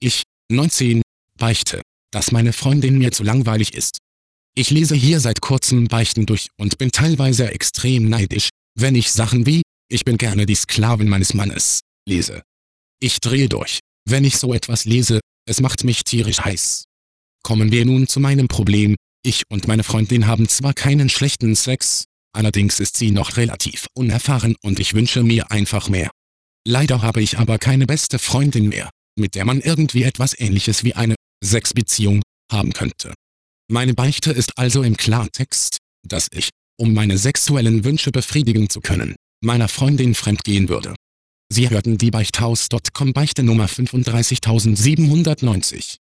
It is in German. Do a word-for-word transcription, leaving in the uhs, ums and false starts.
Ich, neunzehn, beichte, dass meine Freundin mir zu langweilig ist. Ich lese hier seit kurzem Beichten durch und bin teilweise extrem neidisch, wenn ich Sachen wie »Ich bin gerne die Sklavin meines Mannes« lese. Ich drehe durch, wenn ich so etwas lese, es macht mich tierisch heiß. Kommen wir nun zu meinem Problem. Ich und meine Freundin haben zwar keinen schlechten Sex, allerdings ist sie noch relativ unerfahren und ich wünsche mir einfach mehr. Leider habe ich aber keine beste Freundin mehr, mit der man irgendwie etwas Ähnliches wie eine Sexbeziehung haben könnte. Meine Beichte ist also im Klartext, dass ich, um meine sexuellen Wünsche befriedigen zu können, meiner Freundin fremdgehen würde. Sie hörten die Beichthaus Punkt com Beichte Nummer fünfunddreißigtausendsiebenhundertneunzig.